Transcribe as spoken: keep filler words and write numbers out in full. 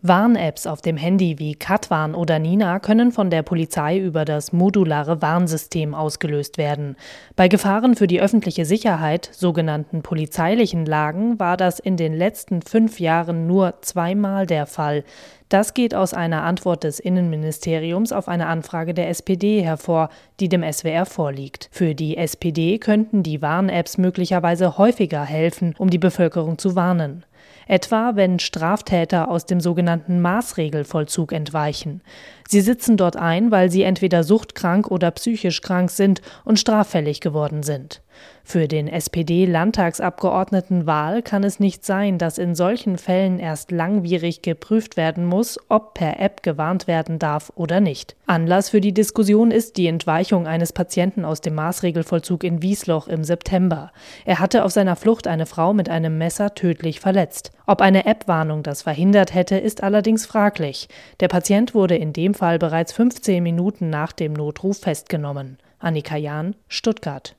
Warn-Apps auf dem Handy wie Katwarn oder Nina können von der Polizei über das modulare Warnsystem ausgelöst werden. Bei Gefahren für die öffentliche Sicherheit, sogenannten polizeilichen Lagen, war das in den letzten fünf Jahren nur zweimal der Fall. Das geht aus einer Antwort des Innenministeriums auf eine Anfrage der S P D hervor, die dem S W R vorliegt. Für die S P D könnten die Warn-Apps möglicherweise häufiger helfen, um die Bevölkerung zu warnen. Etwa, wenn Straftäter aus dem sogenannten Maßregelvollzug entweichen. Sie sitzen dort ein, weil sie entweder suchtkrank oder psychisch krank sind und straffällig geworden sind. Für den S P D-Landtagsabgeordneten Wahl kann es nicht sein, dass in solchen Fällen erst langwierig geprüft werden muss, ob per App gewarnt werden darf oder nicht. Anlass für die Diskussion ist die Entweichung eines Patienten aus dem Maßregelvollzug in Wiesloch im September. Er hatte auf seiner Flucht eine Frau mit einem Messer tödlich verletzt. Ob eine App-Warnung das verhindert hätte, ist allerdings fraglich. Der Patient wurde in dem Fall bereits fünfzehn Minuten nach dem Notruf festgenommen. Annika Jahn, Stuttgart.